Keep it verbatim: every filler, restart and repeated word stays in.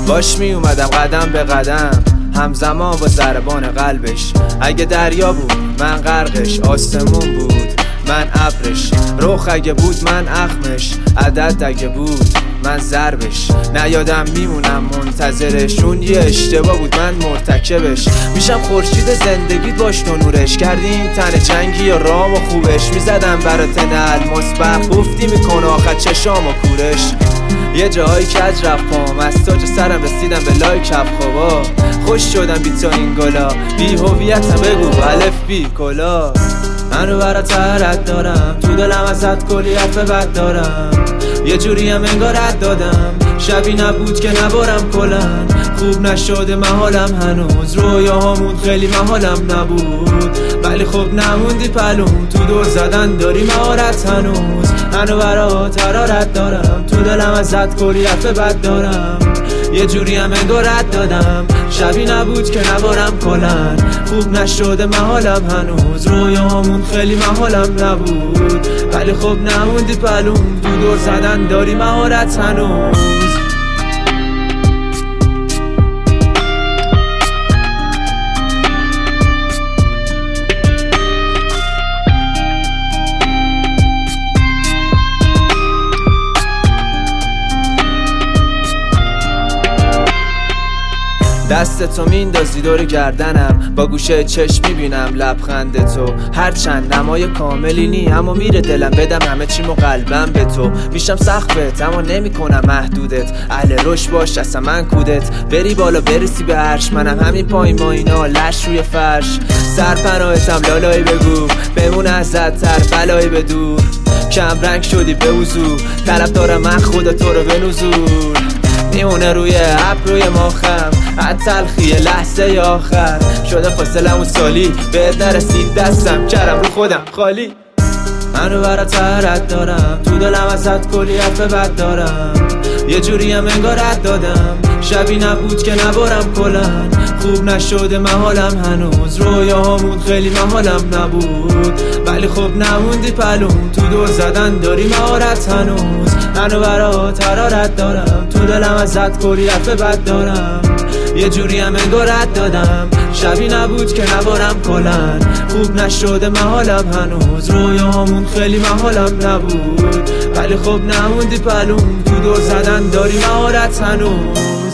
باش می اومدم قدم به قدم همزمان با ضربان قلبش. اگه دریا بود من غرقش، آسمون بود من ابرش، رخ اگه بود من اخمش، عدد اگه بود من ضربش. نیادم میمونم منتظرش، اون یه اشتباه بود من مرتکبش. میشم خورشید زندگیت باش تو نورش، کردیم تن جنگی و رام و خوبش. میزدم برات الماس برق گفتی میکنه آخر چشام و کورش. یه جایی کج رفت پام، از تاج سرم رسیدم به لای کف خوابا. خوش شدم بی تو این گلا، بی هویتم بگو الف بی کلا. منو برات رد دارم، تو دلم ازت کلیت بد دارم. یه جوری هم انگار رد دادم، شبی نبود که نبارم کلن. خوب نشده محالم هنوز، رویاهامون خیلی محالم نبود. ولی خب نموندی پلون، تو دور زدن داری مهارت هنوز. منو برات رد دارم، تو دلم ازت کلیت بد دارم. یه جوری هم انگار رد دادم، شبی نبود که نبارم کلن. خوب نشده محالم هنوز، رویاهامون خیلی محالم نبود. ولی خب نموندی پلون، تو دور زدن داری مهارت هنوز. دست تو میندازی دور گردنم، با گوشه چشم میبینم لبخند تو. هرچند نمای کاملی نی اما میره دلم بدم همه چیم و قلبم به تو. میشم سقفت اما نمی کنم محدودت، اهل روش باش اصلا من کودت. بری بالا برسی به عرش، منم همین پایین با اینا لش روی فرش. سرپناهتم لالایی بگو، بمون ازت تر بلایی به دور. کم رنگ شدی به وضو، طرف دارم من خدا تو رو به نزول. میمونه روی ابروی ماخم از تلخی لحظه آخر. شده فاصله اون سالی بهت نرسید دستم، کردم رو خودم خالی. منو برات رد دارم، تو دلم ازت کلیت بد دارم. یه جوری هم انگار رد دادم، شبی نبود که نبارم کلن. خوب نشده محالم هنوز، رویاهامون خیلی محالم نبود. ولی خب نموندی پلون، تو دور زدن داری مهارت هنوز. منو برات رد دارم، تو دلم ازت کلیت بد دارم. یه جوری هم انگار رد دادم، شبی نبود که نبارم کلن. خوب نشده محالم هنوز، رویاهامون خیلی محالم نبود. ولی خب نموندی پلون، تو دور زدن داری مهارت هنوز.